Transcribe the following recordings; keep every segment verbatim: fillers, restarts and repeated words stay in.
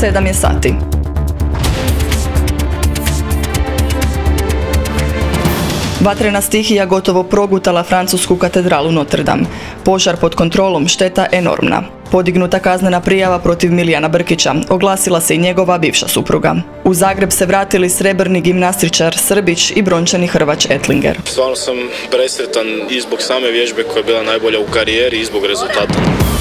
sedam je sati. Vatrena stihija gotovo progutala francusku katedralu Notre Dame. Požar pod kontrolom, šteta enormna. Podignuta kaznena prijava protiv Milijana Brkića. Oglasila se i njegova bivša supruga. U Zagreb se vratili srebrni gimnastičar Srbić i brončani Hrvač Ettlinger. Stvarno sam presretan i zbog same vježbe koja je bila najbolja u karijeri i zbog rezultata.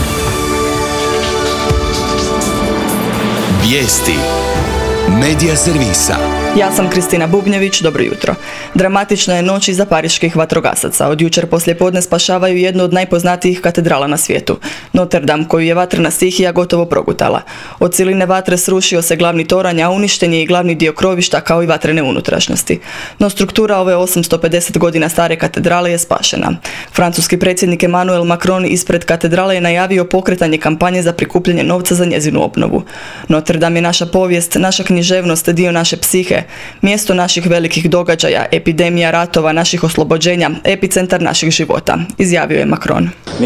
Vijesti Medija servisa. Ja sam Kristina Bubnjević, dobro jutro. Dramatična je noć iza pariških vatrogasaca. Od jučer poslijepodne spašavaju jednu od najpoznatijih katedrala na svijetu, Notre Dame, koju je vatrena stihija gotovo progutala. Od siline vatre srušio se glavni toranj, a uništen je i glavni dio krovišta kao i vatrene unutrašnjosti. No struktura ove osamsto pedeset godina stare katedrale je spašena. Francuski predsjednik Emmanuel Macron ispred katedrale je najavio pokretanje kampanje za prikupljanje novca za njezinu obnovu. Notre Dame je naša povijest, naša književnost, dio naše psihe, mjesto naših velikih događaja, epidemija, ratova, naših oslobođenja, epicentar naših života, izjavio je Macron.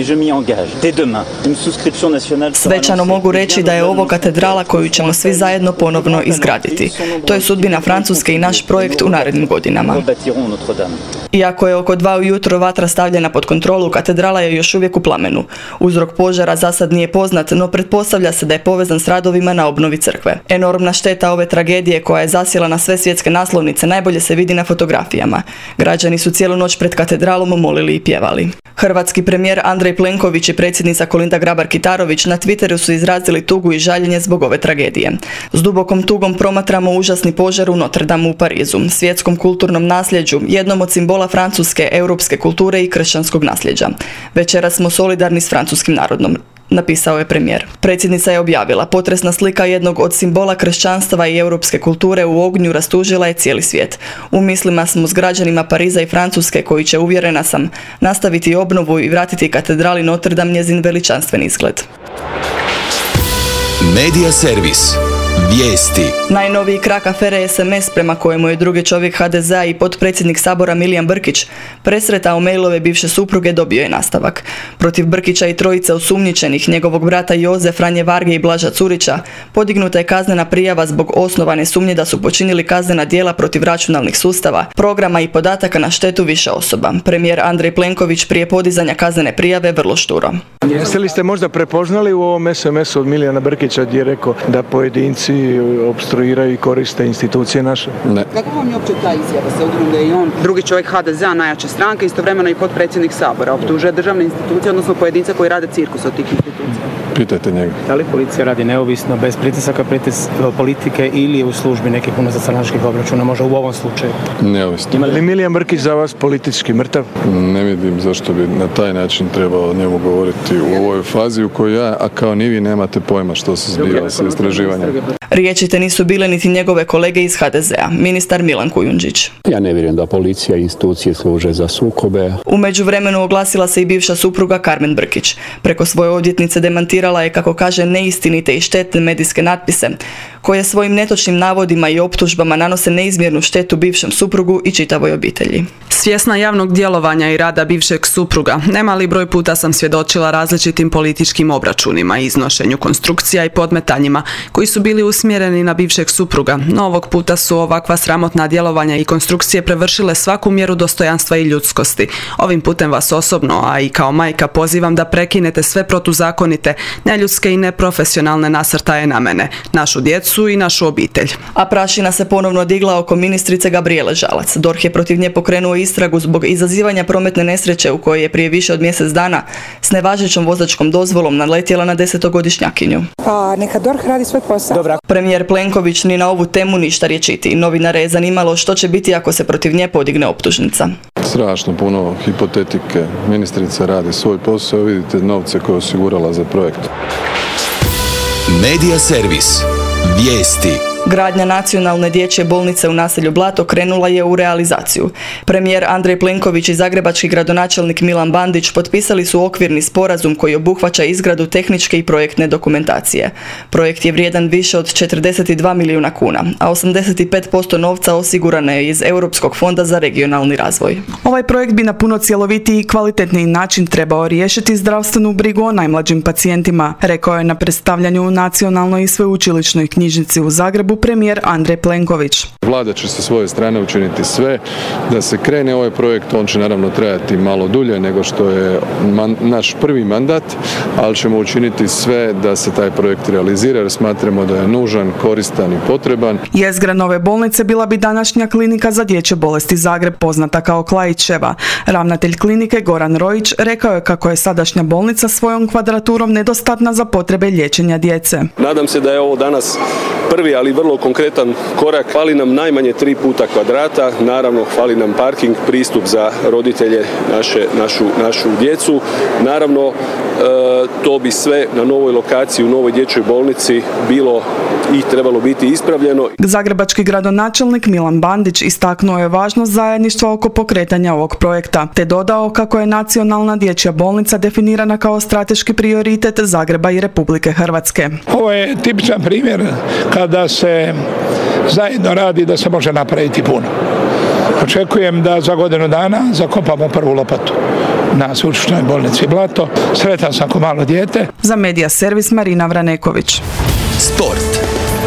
Svečano mogu reći da je ovo katedrala koju ćemo svi zajedno ponovno izgraditi. To je sudbina Francuske i naš projekt u narednim godinama. Iako je oko dva ujutro vatra stavljena pod kontrolu, katedrala je još uvijek u plamenu. Uzrok požara za sad nije poznat, no pretpostavlja se da je povezan s radovima na obnovi crkve. Enormna šteta ove tragedije koja je zasjela na sve svjetske naslovnice najbolje se vidi na fotografijama. Građani su cijelu noć pred katedralom molili i pjevali. Hrvatski premijer Andrej Plenković i predsjednica Kolinda Grabar-Kitarović na Twitteru su izrazili tugu i žaljenje zbog ove tragedije. S dubokom tugom promatramo užasni požar u Notre Dame u Parizu, svjetskom kulturnom nasljeđu, jednom od simbola francuske, europske kulture i kršćanskog nasljeđa. Večeras smo solidarni s francuskim narodom, napisao je premijer. Predsjednica je objavila: potresna slika jednog od simbola kršćanstva i europske kulture u ognju rastužila je cijeli svijet. U mislima smo s građanima Pariza i Francuske koji će, uvjerena sam, nastaviti obnovu i vratiti katedrali Notre Dame njezin veličanstven izgled. Medija servis. Vijesti. Najnoviji krak afere es em es prema kojemu je drugi čovjek ha de zea i potpredsjednik Sabora Milijan Brkić presretao mailove bivše supruge dobio je nastavak. Protiv Brkića i trojice osumnjičenih, njegovog brata Joze, Franje Varge i Blaža Curića, podignuta je kaznena prijava zbog osnovane sumnje da su počinili kaznena djela protiv računalnih sustava, programa i podataka na štetu više osoba. Premijer Andrej Plenković prije podizanja kaznene prijave vrlo šturo. Jeste li ste možda prepoznali u ovom es em esu od Milijana Brkića gdje je rekao da pojedinci opstruiraju i koriste institucije naše? Ne. Kako vam je uopće ta izjava, s obzirom da je i on drugi čovjek ha de zea, najjače stranke, istovremeno i potpredsjednik Sabora, optužuje državne institucije, odnosno pojedince koji rade cirkus od tih institucija? Pitajte njega. Da li policija radi neovisno, bez pritisaka pritis, politike ili je u službi nekih unutarstranačkih obračuna, možda u ovom slučaju? Neovisno. Je Milijan Brkić za vas politički mrtav? Ne vidim zašto bi na taj način trebao o njemu govoriti u ovoj fazi u kojoj ja, a kao ni vi, nemate pojma što se zbiva sa istraživanjem. Riječite nisu bile niti njegove kolege iz ha de zea, ministar Milan Kujundžić. Ja ne vjerujem da policija i institucije služe za sukobe. U međuvremenu oglasila se i bivša supruga Karmen Brkić. Preko svoje odvjetnice demantirala je, kako kaže, neistinite i štetne medijske natpise, koje svojim netočnim navodima i optužbama nanose neizmjernu štetu bivšem suprugu i čitavoj obitelji. Svjesna javnog djelovanja i rada bivšeg supruga, nemali broj puta sam svjedočila različitim političkim obračunima, iznošenju konstrukcija i podmetanjima koji su bili usmjereni na bivšeg supruga, no ovog puta su ovakva sramotna djelovanja i konstrukcije prevršile svaku mjeru dostojanstva i ljudskosti. Ovim putem vas osobno, a i kao majka, pozivam da prekinete sve protuzakonite, neljudske i neprofesionalne nasrtaje na mene, našu djecu i našu obitelj. A prašina se ponovno digla oko ministrice Gabrijele Žalac. DORH je protiv nje pokrenuo istragu zbog izazivanja prometne nesreće u kojoj je prije više od mjesec dana s nevažećom vozačkom dozvolom naletjela na desetogodišnjakinju. Pa neka DORH radi svoj posao. Dobra. Premijer Plenković ni na ovu temu ništa riječiti. Novinare je zanimalo što će biti ako se protiv nje podigne optužnica. Strašno puno hipotetike. Ministrica radi svoj posao, vidite novce koje je osigurala za projekt. Medija servis. Vijesti. Gradnja nacionalne dječje bolnice u naselju Blato krenula je u realizaciju. Premijer Andrej Plenković i zagrebački gradonačelnik Milan Bandić potpisali su okvirni sporazum koji obuhvaća izgradu tehničke i projektne dokumentacije. Projekt je vrijedan više od četrdeset dva milijuna kuna, a osamdeset pet posto novca osigurano je iz Europskog fonda za regionalni razvoj. Ovaj projekt bi na puno cjelovitiji i kvalitetniji način trebao riješiti zdravstvenu brigu o najmlađim pacijentima, rekao je na predstavljanju u Nacionalnoj i sveučilišnoj knjižnici u Zagrebu premijer Andrej Plenković. Vlada će sa svoje strane učiniti sve da se krene ovaj projekt. On će naravno trajati malo dulje nego što je man, naš prvi mandat, ali ćemo učiniti sve da se taj projekt realizira jer smatramo da je nužan, koristan i potreban. Jezgra nove bolnice bila bi današnja klinika za dječje bolesti Zagreb, poznata kao Klaićeva. Ravnatelj klinike Goran Rojić rekao je kako je sadašnja bolnica svojom kvadraturom nedostatna za potrebe liječenja djece. Nadam se da je ovo danas prvi, ali vrlo konkretan korak. Fali nam najmanje tri puta kvadrata, naravno fali nam parking, pristup za roditelje, naše, našu, našu djecu. Naravno, e, to bi sve na novoj lokaciji, u novoj dječjoj bolnici bilo i trebalo biti ispravljeno. Zagrebački gradonačelnik Milan Bandić istaknuo je važnost zajedništva oko pokretanja ovog projekta, te dodao kako je nacionalna dječja bolnica definirana kao strateški prioritet Zagreba i Republike Hrvatske. Ovo je tipičan primjer kada se zajedno radi da se može napraviti puno. Očekujem da za godinu dana zakopamo prvu lopatu na sveučilišnoj bolnici Blato. Sretan sam ko malo dijete. Za Medija servis Marina Vraneković. Sport.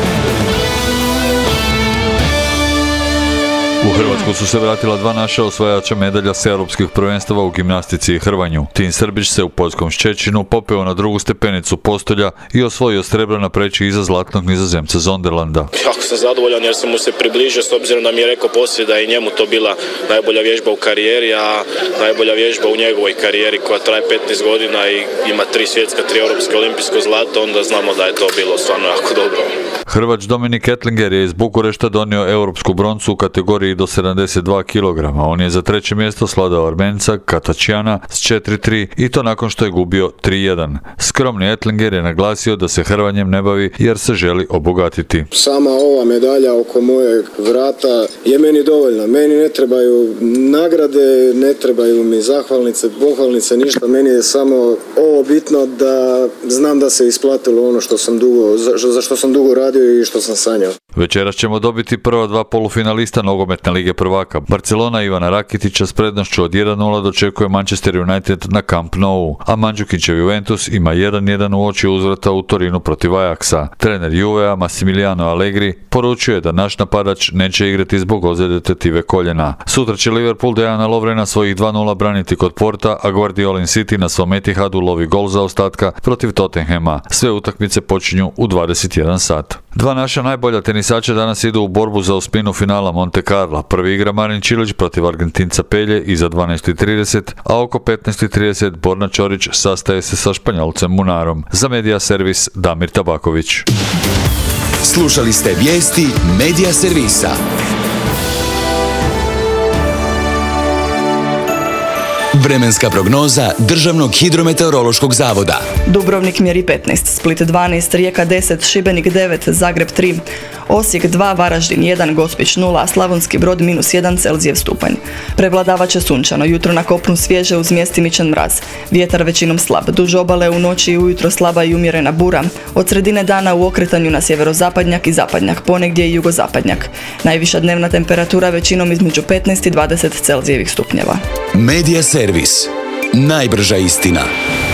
U Hrvatsku su se vratila dva naša osvajača medalja s europskih prvenstava u gimnastici i hrvanju. Tim Srbić se u poljskom Ščećinu popeo na drugu stepenicu postolja i osvojio srebro na preći iza zlatnog Nizozemca Zonderlanda. Jako sam zadovoljan jer sam mu se približio s obzirom da mi je rekao poslije da je njemu to bila najbolja vježba u karijeri, a najbolja vježba u njegovoj karijeri koja traje petnaest godina i ima tri svjetska, tri europske, olimpijsko zlato, onda znamo da je to bilo stvarno jako dobro. Hrvač Dominik Ettlinger je iz Bukurešta donio europsku broncu u kategoriji do sedamdeset dva kilograma. On je za treće mjesto sladao Armenca Katačijana s četiri tri i to nakon što je gubio tri jedan. Skromni Ettlinger je naglasio da se hrvanjem ne bavi jer se želi obogatiti. Sama ova medalja oko mojeg vrata je meni dovoljna. Meni ne trebaju nagrade, ne trebaju mi zahvalnice, pohvalnice, ništa. Meni je samo ovo bitno da znam da se isplatilo ono što sam dugo, za, za što sam dugo radio i što sam sanjao. Večeras ćemo dobiti prva dva polufinalista nogometne lige prvaka. Barcelona Ivana Rakitića s prednošću od jedan nula dočekuje Manchester United na Camp Nou, a Mandžukićev Juventus ima jedan jedan u oči uzvrata u Torinu protiv Ajaxa. Trener Juvea Massimiliano Allegri poručio je da naš napadač neće igrati zbog ozljede tetive koljena. Sutra će Liverpool Dejana Lovrena svojih dva nula braniti kod Porta, a Guardiolin City na svom Etihadu lovi gol za ostatka protiv Tottenhama. Sve utakmice počinju u dvadeset jedan sat. Dva naša najbolja tenisača danas idu u borbu za osminu finala Monte Carla. Prvi igra Marin Čilić protiv Argentinca Pelje iza dvanaest i trideset, a oko petnaest i trideset Borna Ćorić sastaje se sa Španjolcem Munarom. Za Medija servis Damir Tabaković. Slušali ste vijesti Medija servisa. Vremenska prognoza Državnog hidrometeorološkog zavoda. Dubrovnik mjeri petnaest, Split dvanaest, Rijeka deset, Šibenik devet, Zagreb tri, Osijek dva, Varaždin jedan, Gospić nula, Slavonski Brod minus jedan Celzijev stupanj. Prevladavat će sunčano, jutro na kopnu svježe uz mjestimičan mraz. Vjetar većinom slab, duž obale u noći i ujutro slaba i umjerena bura. Od sredine dana u okretanju na sjeverozapadnjak i zapadnjak, ponegdje i jugozapadnjak. Najviša dnevna temperatura većinom između petnaest i dvadeset Celzijevih stupnjeva. Medija servis. Najbrža istina.